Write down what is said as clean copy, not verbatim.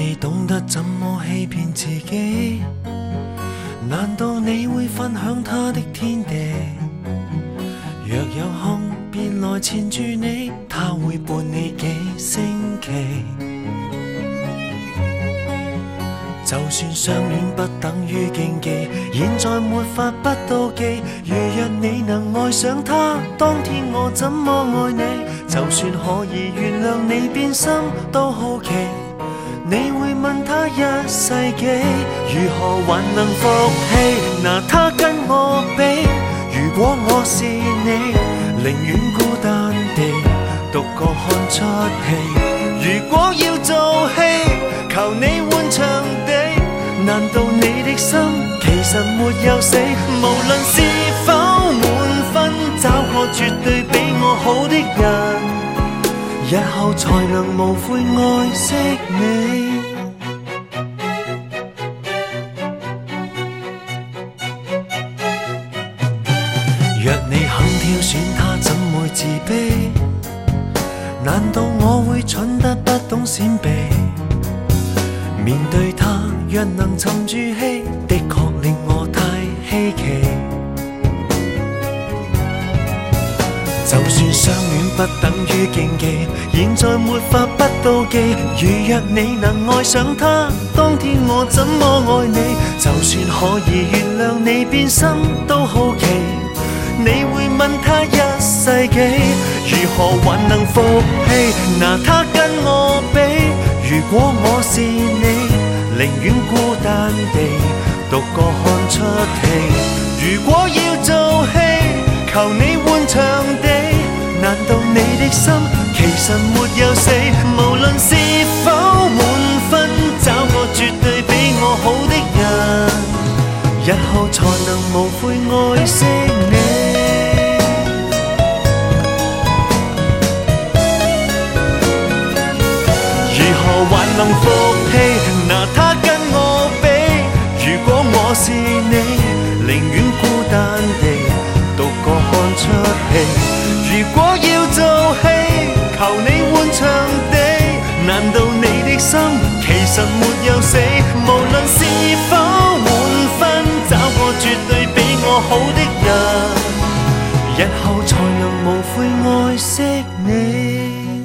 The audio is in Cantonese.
你懂得怎麼欺騙自己？難道你會分享他的天地？若有空便來纏住你，他會伴你幾星期。就算相戀不等於競技，現在沒法不妒忌。如若你能愛上他，當天我怎麼愛你？就算可以原諒你變心，都好奇。你會問他一世紀，如何還能服氣？拿他跟我比，如果我是你，寧願孤單地獨個看出戲。如果要做戲，求你換場地。難道你的心其實沒有死？無論是否滿分，找個絕對比我好的人，日後才能無悔愛惜你。若你肯挑選他，怎會自卑？難道我會蠢得不懂閃避？面對他，若能沉住氣，的確令我太稀奇。就算相戀不等於競技，現在沒法不妒忌。如若你能愛上他，當天我怎麼愛你？就算可以原諒你變心，都好奇。你會問他一世紀，如何還能服氣？拿他跟我比，如果我是你，寧願孤單地獨個看出戲。如果要做戲，求你換場地。難道你的心其實沒有死？無論是否滿分，找個絕對比我好的人，日後才能無悔愛惜你。如何還能服氣？拿他跟我比，如果我是你，寧願孤單地獨個看出戲。如果要做戲，求你換場地。難道你的心其實沒有死？無論是否滿分，找個絕對比我好的人，日後才能無悔愛惜你。